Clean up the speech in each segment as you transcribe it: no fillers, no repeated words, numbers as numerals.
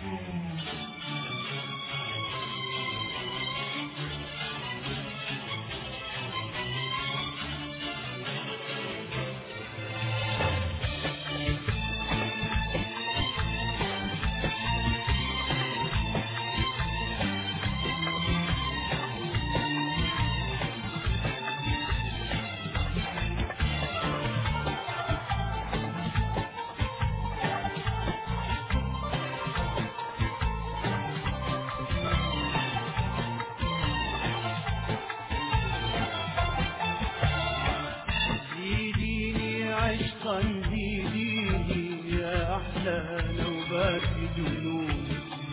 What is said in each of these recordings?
زيديني يا أحلى نوبات جنون،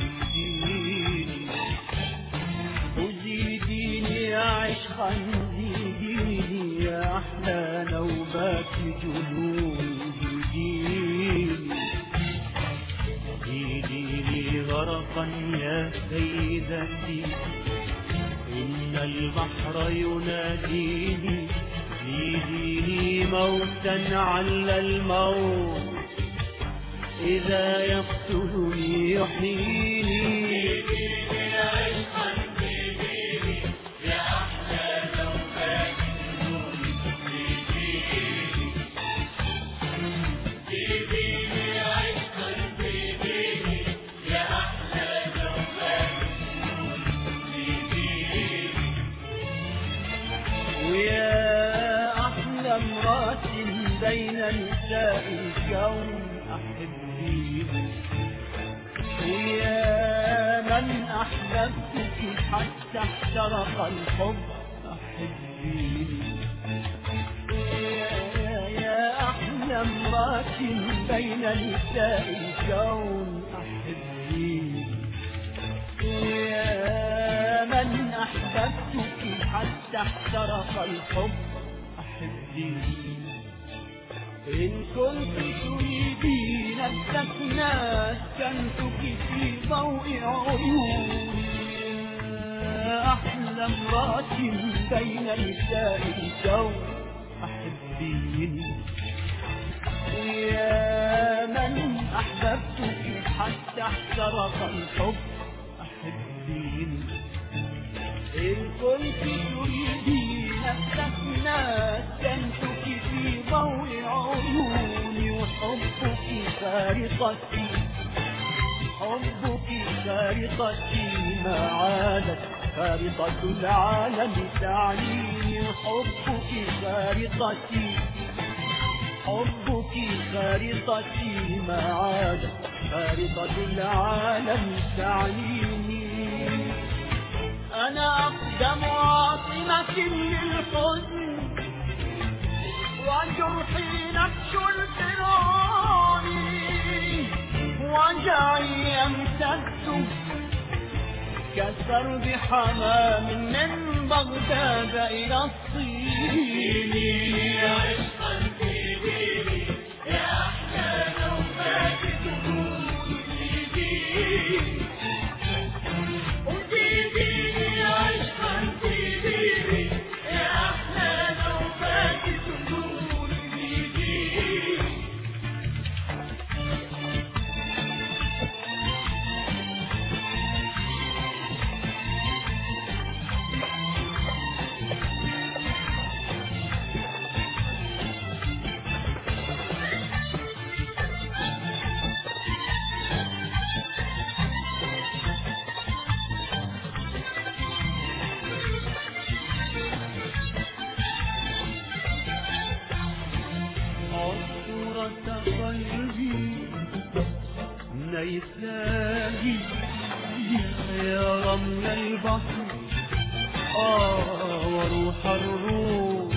وزيديني عشقا، زيديني يا أحلى نوبات جنون، زيديني غرقا يا سيدتي، إن البحر يناديني، زيديني موتا على الموت، إذا يقتلني يحييني. زيديني عشقا، زيديني يا أحلى نوبات جنون، زيديني عشقا، زيديني يا أحلى نوبات جنون، ويا امرأة بين نساء الكون أحبيني، ويا من أحببتك حتى احترق الحب أحبيني، يا أحلى امرأة بين نساء الكون أحبيني، ويا من أحببتك حتى احترق الحب أحبيني. إن كنت تريدين السكنى سكنتك في ضوء عيوني، أحلى امرأة بين نساء الكون أحبيني، ويا من أحببتك حتى احترق الحب أحبيني. إن كنت تريدين السكنى سكنتك في ضوء عيوني، وحبك خارقتي، حبك خارقتي ما عادت خارقة العالم تعنيني، حبك خارقتي، حبك خارقتي ما عادت خارقة العالم تعنيني. أنا أقدم عاصمة للحزن، وجرحي نفس الفرعون، وجعي يمتد كسرب حمام من بغداد إلى الصين. يا عشقا زيديني يا أحلى نوبات جنون، زيديني وزيديني عشقا، زيديني يا أحلى نوبات جنون، زيديني. نيساهي يا رمل البحر وروح الروح،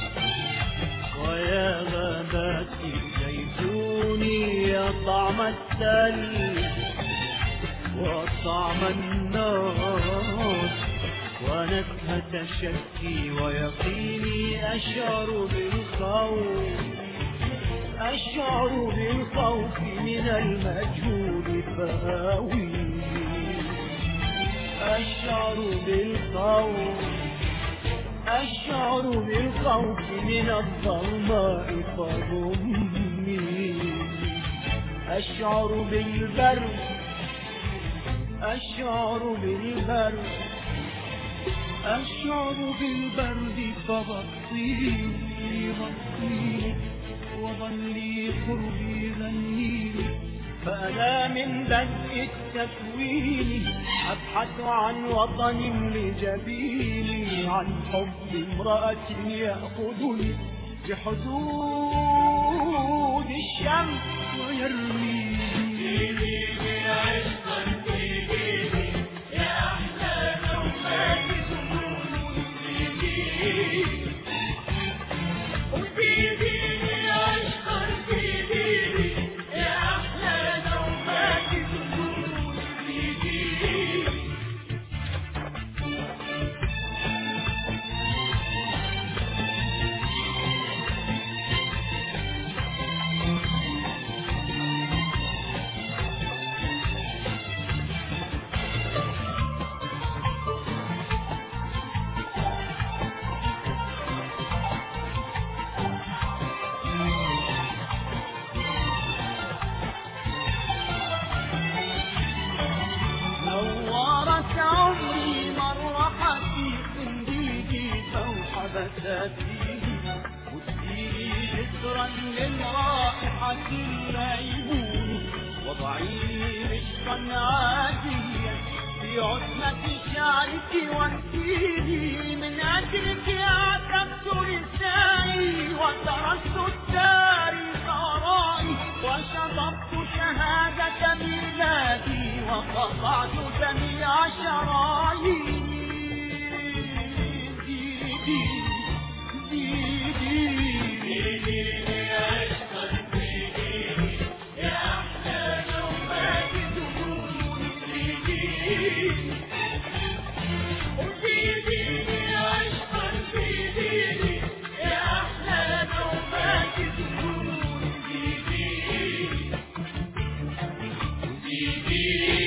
ويا غابات الزيتون يا طعم الثلج وطعم النار، ونكهة شكي ويقيني أشعر بالخوف، أشعر بالخوف من المجهول فهاوي، أشعر بالخوف، أشعر بالخوف من الظلماء فضمني، أشعر بالبرد، أشعر بالبرد فبطيني وظلي قربي غنيني، فأنا من بدء التكوين أبحث عن وطن لجبيني، عن حب امرأة يأخذني بحدود الشمس ويرميني. نورت عمري مروحتي صنديقي فوق بساتيني، وديني ذكرا للرائحة الليمون، وضعيني عشقا عاديا في عتمة شعرك وانتيني، من أجلك عتبت لساني وتركت التاريخ ورائي، وشطبت شهادة ميلادي وقطعت جميع شراييني. Didi